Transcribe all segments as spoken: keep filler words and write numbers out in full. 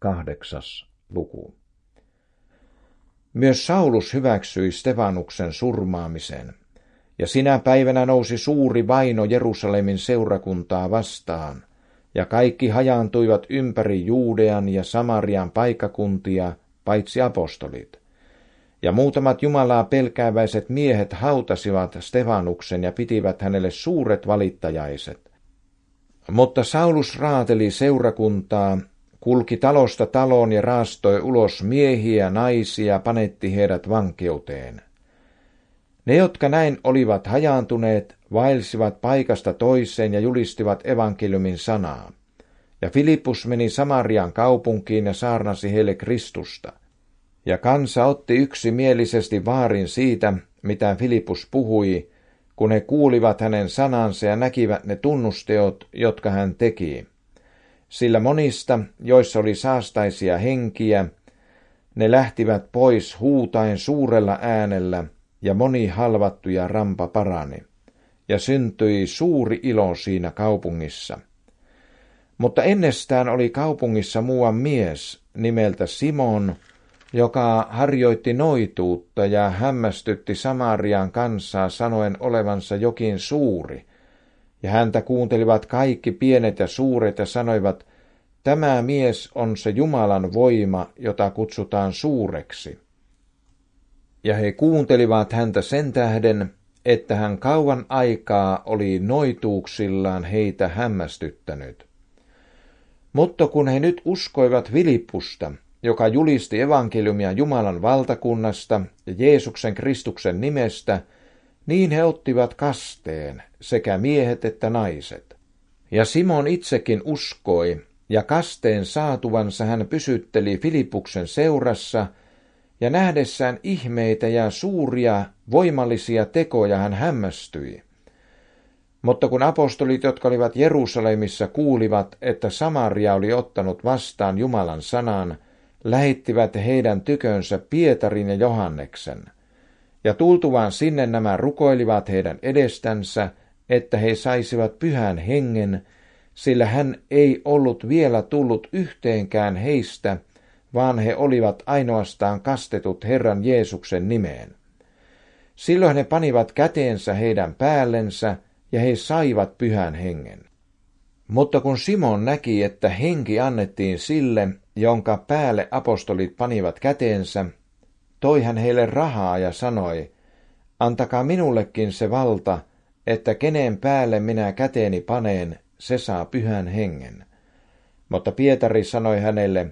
kahdeksas luku. Myös Saulus hyväksyi Stefanuksen surmaamisen, ja sinä päivänä nousi suuri vaino Jerusalemin seurakuntaa vastaan, ja kaikki hajaantuivat ympäri Juudean ja Samarian paikkakuntia, paitsi apostolit. Ja muutamat Jumalaa pelkääväiset miehet hautasivat Stefanuksen ja pitivät hänelle suuret valittajaiset. Mutta Saulus raateli seurakuntaa, kulki talosta taloon ja raastoi ulos miehiä ja naisia, panetti heidät vankeuteen. Ne, jotka näin olivat hajaantuneet, vaelsivat paikasta toiseen ja julistivat evankeliumin sanaa. Ja Filippus meni Samarian kaupunkiin ja saarnasi heille Kristusta. Ja kansa otti yksimielisesti vaarin siitä, mitä Filippus puhui, kun he kuulivat hänen sanansa ja näkivät ne tunnusteot, jotka hän teki. Sillä monista, joissa oli saastaisia henkiä, ne lähtivät pois huutaen suurella äänellä, ja moni halvattu ja rampa parani, ja syntyi suuri ilo siinä kaupungissa. Mutta ennestään oli kaupungissa muuan mies nimeltä Simon, joka harjoitti noituutta ja hämmästytti Samarian kansaa sanoen olevansa jokin suuri. Ja häntä kuuntelivat kaikki pienet ja suuret ja sanoivat, tämä mies on se Jumalan voima, jota kutsutaan suureksi. Ja he kuuntelivat häntä sen tähden, että hän kauan aikaa oli noituuksillaan heitä hämmästyttänyt. Mutta kun he nyt uskoivat Filippusta, joka julisti evankeliumia Jumalan valtakunnasta ja Jeesuksen Kristuksen nimestä, niin he ottivat kasteen, sekä miehet että naiset. Ja Simon itsekin uskoi, ja kasteen saatuvansa hän pysytteli Filippuksen seurassa, ja nähdessään ihmeitä ja suuria voimallisia tekoja hän hämmästyi. Mutta kun apostolit, jotka olivat Jerusalemissa, kuulivat, että Samaria oli ottanut vastaan Jumalan sanan, lähettivät heidän tykönsä Pietarin ja Johanneksen. Ja tultuvaan sinne nämä rukoilivat heidän edestänsä, että he saisivat pyhän hengen, sillä hän ei ollut vielä tullut yhteenkään heistä, vaan he olivat ainoastaan kastetut Herran Jeesuksen nimeen. Silloin he panivat käteensä heidän päällensä, ja he saivat pyhän hengen. Mutta kun Simon näki, että henki annettiin sille, jonka päälle apostolit panivat käteensä, toi hän heille rahaa ja sanoi, antakaa minullekin se valta, että kenen päälle minä käteeni paneen, se saa pyhän hengen. Mutta Pietari sanoi hänelle,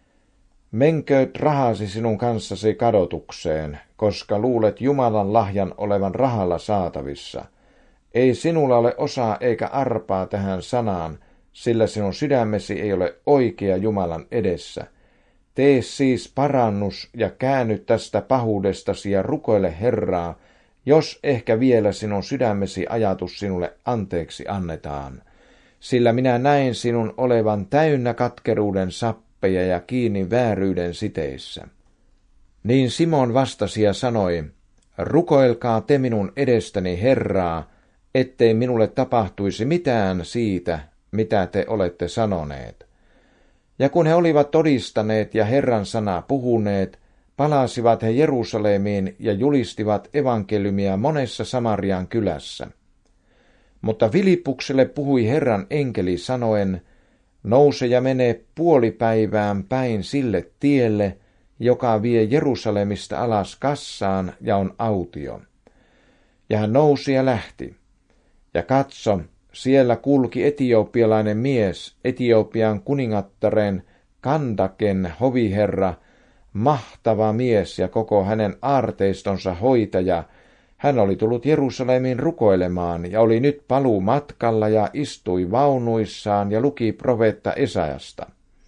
menkööt rahasi sinun kanssasi kadotukseen, koska luulet Jumalan lahjan olevan rahalla saatavissa. Ei sinulla ole osaa eikä arpaa tähän sanaan, sillä sinun sydämesi ei ole oikea Jumalan edessä. Tee siis parannus ja käänny tästä pahuudestasi ja rukoile Herraa, jos ehkä vielä sinun sydämesi ajatus sinulle anteeksi annetaan. Sillä minä näin sinun olevan täynnä katkeruuden sappeja ja kiinni vääryyden siteissä. Niin Simon vastasi ja sanoi, rukoilkaa te minun edestäni Herraa, ettei minulle tapahtuisi mitään siitä, mitä te olette sanoneet. Ja kun he olivat todistaneet ja Herran sanaa puhuneet, palasivat he Jerusalemiin ja julistivat evankeliumia monessa Samarian kylässä. Mutta Filippukselle puhui Herran enkeli sanoen, nouse ja mene puolipäivään päin sille tielle, joka vie Jerusalemista alas Kassaan ja on autio. Ja hän nousi ja lähti. Ja katso, siellä kulki etiopialainen mies, Etiopian kuningattaren Kandaken hoviherra, mahtava mies ja koko hänen aarteistonsa hoitaja. Hän oli tullut Jerusalemiin rukoilemaan ja oli nyt paluu matkalla ja istui vaunuissaan ja luki profeetta Esajasta.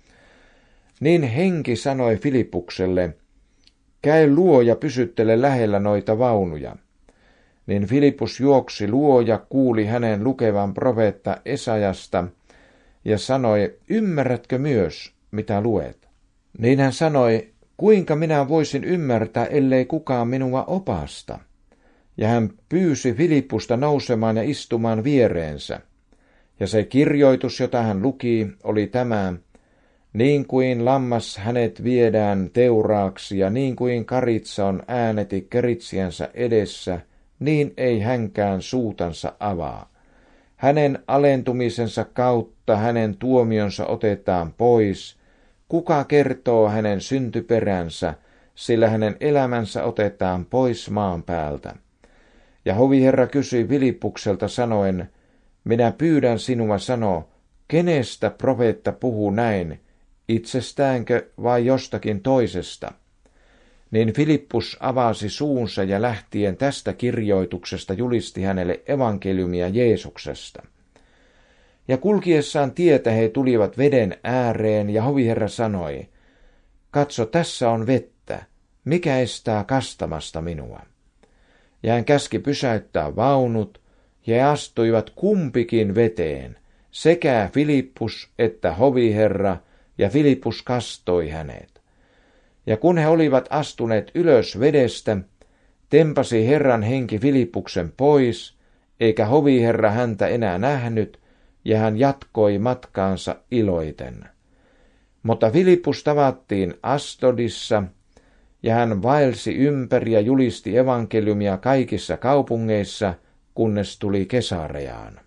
Niin henki sanoi Filippukselle, käy luo ja pysyttele lähellä noita vaunuja. Niin Filippus juoksi luo ja kuuli hänen lukevan profeetta Esajasta ja sanoi, ymmärrätkö myös, mitä luet? Niin hän sanoi, kuinka minä voisin ymmärtää, ellei kukaan minua opasta? Ja hän pyysi Filippusta nousemaan ja istumaan viereensä. Ja se kirjoitus, jota hän luki, oli tämä, Niin kuin lammas hänet viedään teuraaksi ja niin kuin karitsa on ääneti keritsiänsä edessä, niin ei hänkään suutansa avaa. Hänen alentumisensa kautta hänen tuomionsa otetaan pois. Kuka kertoo hänen syntyperänsä, sillä hänen elämänsä otetaan pois maan päältä. Ja hoviherra kysyi Filippukselta sanoen, minä pyydän sinua sano, kenestä profeetta puhuu näin, itsestäänkö vai jostakin toisesta? Niin Filippus avasi suunsa ja lähtien tästä kirjoituksesta julisti hänelle evankeliumia Jeesuksesta. Ja kulkiessaan tietä he tulivat veden ääreen ja hoviherra sanoi, katso tässä on vettä, mikä estää kastamasta minua? Ja hän käski pysäyttää vaunut ja he astuivat kumpikin veteen, sekä Filippus että hoviherra, ja Filippus kastoi hänet. Ja kun he olivat astuneet ylös vedestä, tempasi Herran henki Filippuksen pois, eikä hoviherra häntä enää nähnyt, ja hän jatkoi matkaansa iloiten. Mutta Filippus tavattiin Astodissa, ja hän vaelsi ympäri ja julisti evankeliumia kaikissa kaupungeissa, kunnes tuli Kesareaan.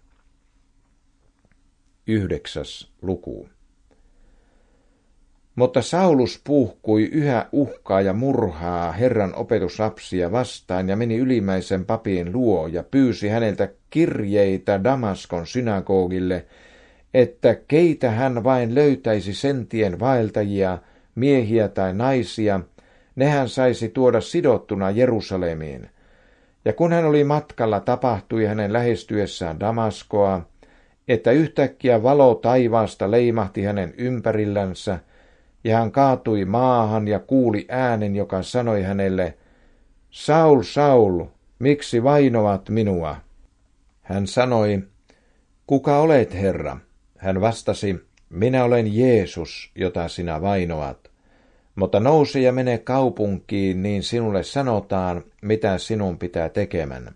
Yhdeksäs luku. Mutta Saulus puuhkui yhä uhkaa ja murhaa Herran opetuslapsia vastaan ja meni ylimmäisen papin luo ja pyysi häneltä kirjeitä Damaskon synagogille, että keitä hän vain löytäisi sen tien vaeltajia, miehiä tai naisia, nehän saisi tuoda sidottuna Jerusalemiin. Ja kun hän oli matkalla, tapahtui hänen lähestyessään Damaskoa, että yhtäkkiä valo taivaasta leimahti hänen ympärillänsä, ja hän kaatui maahan ja kuuli äänen, joka sanoi hänelle, Saul, Saul, miksi vainovat minua? Hän sanoi, kuka olet, Herra? Hän vastasi, minä olen Jeesus, jota sinä vainoat. Mutta nouse ja mene kaupunkiin, niin sinulle sanotaan, mitä sinun pitää tekemään.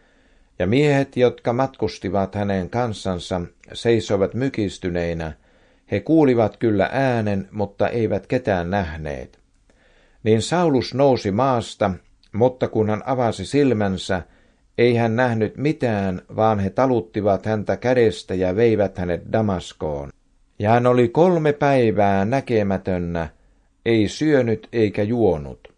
Ja miehet, jotka matkustivat hänen kanssansa, seisoivat mykistyneinä. He kuulivat kyllä äänen, mutta eivät ketään nähneet. Niin Saulus nousi maasta, mutta kun hän avasi silmänsä, ei hän nähnyt mitään, vaan he taluttivat häntä kädestä ja veivät hänet Damaskoon. Ja hän oli kolme päivää näkemätönnä, ei syönyt eikä juonut.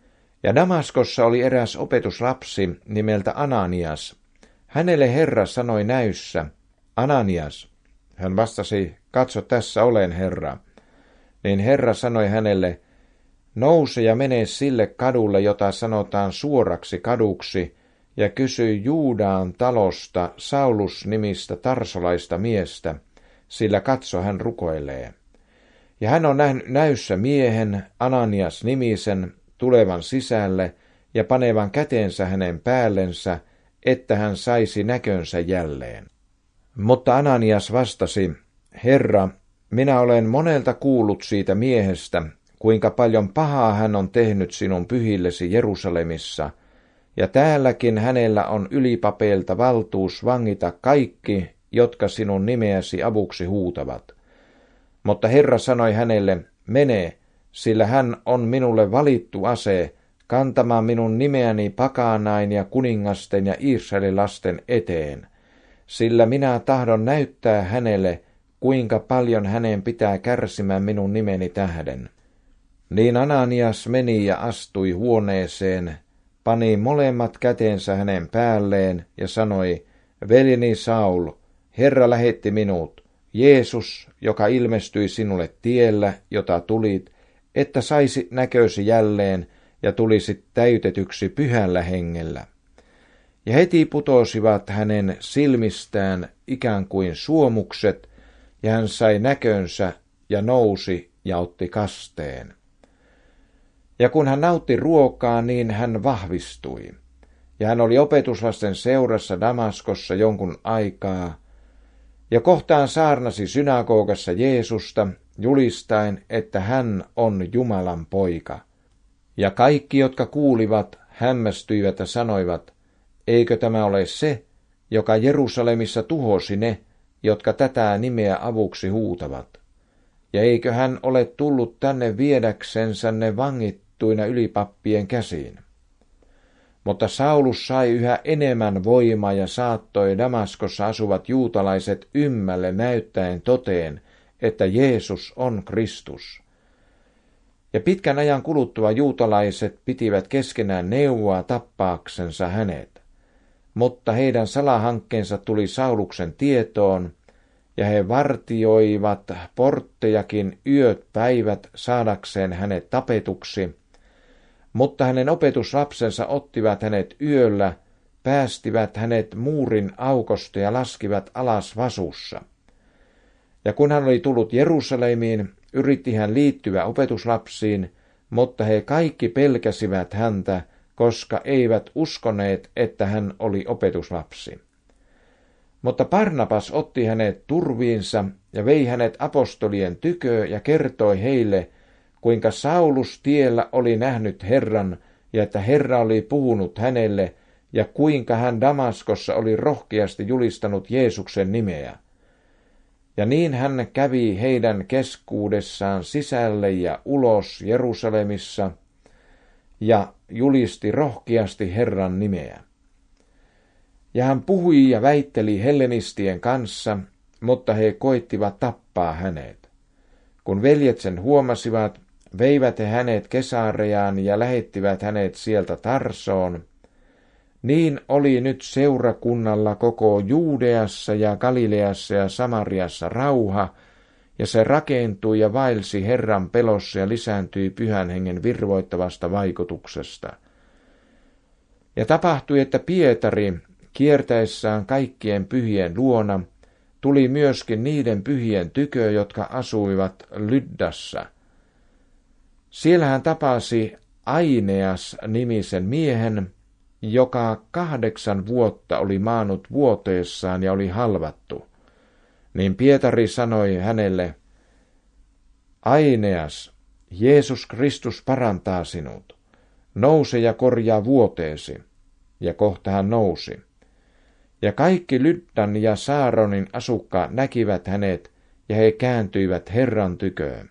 Ja Damaskossa oli eräs opetuslapsi nimeltä Ananias. Hänelle Herra sanoi näyssä, Ananias. Hän vastasi, katso tässä olen, Herra. Niin Herra sanoi hänelle, nouse ja mene sille kadulle, jota sanotaan suoraksi kaduksi, ja kysy Juudaan talosta Saulus-nimistä tarsolaista miestä, sillä katso hän rukoilee. Ja hän on nähnyt näyssä miehen, Ananias-nimisen, tulevan sisälle ja panevan käteensä hänen päällensä, että hän saisi näkönsä jälleen. Mutta Ananias vastasi, Herra, minä olen monelta kuullut siitä miehestä, kuinka paljon pahaa hän on tehnyt sinun pyhillesi Jerusalemissa, ja täälläkin hänellä on ylipapeilta valtuus vangita kaikki, jotka sinun nimeäsi avuksi huutavat. Mutta Herra sanoi hänelle, mene, sillä hän on minulle valittu ase, kantamaan minun nimeäni pakanain ja kuningasten ja Israelilasten eteen, sillä minä tahdon näyttää hänelle, kuinka paljon hänen pitää kärsimään minun nimeni tähden. Niin Ananias meni ja astui huoneeseen, pani molemmat käteensä hänen päälleen ja sanoi, veljeni Saul, Herra lähetti minut, Jeesus, joka ilmestyi sinulle tiellä, jota tulit, että saisit näkösi jälleen ja tulisit täytetyksi pyhällä hengellä. Ja heti putosivat hänen silmistään ikään kuin suomukset, ja hän sai näkönsä ja nousi ja otti kasteen. Ja kun hän nautti ruokaa, niin hän vahvistui. Ja hän oli opetuslasten seurassa Damaskossa jonkun aikaa, ja kohtaan saarnasi synagogassa Jeesusta, julistaen, että hän on Jumalan poika. Ja kaikki, jotka kuulivat, hämmästyivät ja sanoivat, eikö tämä ole se, joka Jerusalemissa tuhosi ne, jotka tätä nimeä avuksi huutavat. ja eikö hän ole tullut tänne viedäksensä ne vangittuina ylipappien käsiin? Mutta Saulus sai yhä enemmän voimaa ja saattoi Damaskossa asuvat juutalaiset ymmälle näyttäen toteen, että Jeesus on Kristus. Ja pitkän ajan kuluttua juutalaiset pitivät keskenään neuvoa tappaaksensa hänet. Mutta heidän salahankkeensa tuli Sauluksen tietoon, ja he vartioivat porttejakin yöt päivät saadakseen hänet tapetuksi. Mutta hänen opetuslapsensa ottivat hänet yöllä, päästivät hänet muurin aukosta ja laskivat alas vasussa. Ja kun hän oli tullut Jerusalemiin, yritti hän liittyä opetuslapsiin, mutta he kaikki pelkäsivät häntä, koska eivät uskoneet, että hän oli opetuslapsi. Mutta Barnabas otti hänet turviinsa ja vei hänet apostolien tykö ja kertoi heille, kuinka Saulus tiellä oli nähnyt Herran ja että Herra oli puhunut hänelle ja kuinka hän Damaskossa oli rohkeasti julistanut Jeesuksen nimeä. Ja niin hän kävi heidän keskuudessaan sisälle ja ulos Jerusalemissa ja julisti rohkeasti Herran nimeä. Ja hän puhui ja väitteli hellenistien kanssa, mutta he koittivat tappaa hänet. Kun veljet sen huomasivat, veivät he hänet Kesareaan ja lähettivät hänet sieltä Tarsoon. Niin oli nyt seurakunnalla koko Juudeassa ja Galileassa ja Samariassa rauha, ja se rakentui ja vaelsi Herran pelossa ja lisääntyi Pyhän Hengen virvoittavasta vaikutuksesta. Ja tapahtui, että Pietari, kiertäessään kaikkien pyhien luona, tuli myöskin niiden pyhien tykö, jotka asuivat Lyddassa. Siellä hän tapasi Aineas-nimisen miehen, joka kahdeksan vuotta oli maannut vuoteessaan ja oli halvattu. Niin Pietari sanoi hänelle, Aineas, Jeesus Kristus parantaa sinut. Nouse ja korjaa vuoteesi. Ja kohta hän nousi. Ja kaikki Lyddan ja Saaronin asukkaat näkivät hänet, ja he kääntyivät Herran tyköön.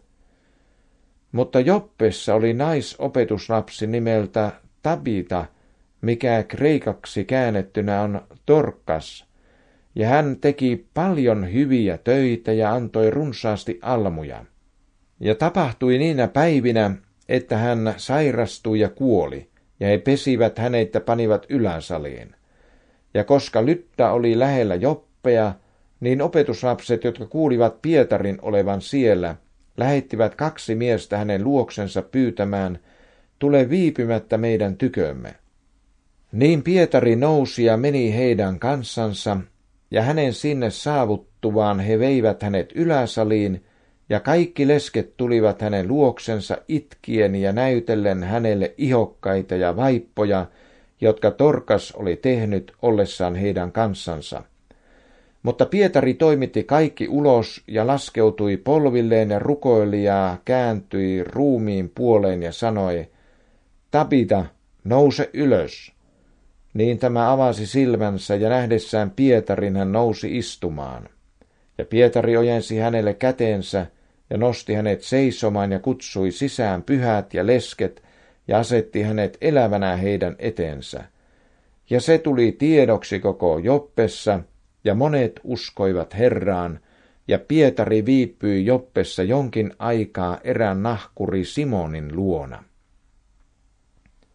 Mutta Joppessa oli naisopetuslapsi nimeltä Tabita, mikä kreikaksi käännettynä on Dorkas, ja hän teki paljon hyviä töitä ja antoi runsaasti almuja. Ja tapahtui niinä päivinä, että hän sairastui ja kuoli, ja he pesivät hänet ja panivat yläsaliin. Ja koska Lydda oli lähellä Joppea, niin opetuslapset, jotka kuulivat Pietarin olevan siellä, lähettivät kaksi miestä hänen luoksensa pyytämään, tule viipymättä meidän tykömme. Niin Pietari nousi ja meni heidän kanssansa, ja hänen sinne saavuttuaan he veivät hänet yläsaliin, ja kaikki lesket tulivat hänen luoksensa itkien ja näytellen hänelle ihokkaita ja vaippoja, jotka Dorkas oli tehnyt ollessaan heidän kanssansa. Mutta Pietari toimitti kaikki ulos ja laskeutui polvilleen ja rukoili ja kääntyi ruumiin puoleen ja sanoi, Tabita, nouse ylös. Niin tämä avasi silmänsä ja nähdessään Pietarin hän nousi istumaan. Ja Pietari ojensi hänelle käteensä ja nosti hänet seisomaan ja kutsui sisään pyhät ja lesket ja asetti hänet elävänä heidän eteensä. Ja se tuli tiedoksi koko Joppessa, ja monet uskoivat Herraan, ja Pietari viipyi Joppessa jonkin aikaa erään nahkuri Simonin luona.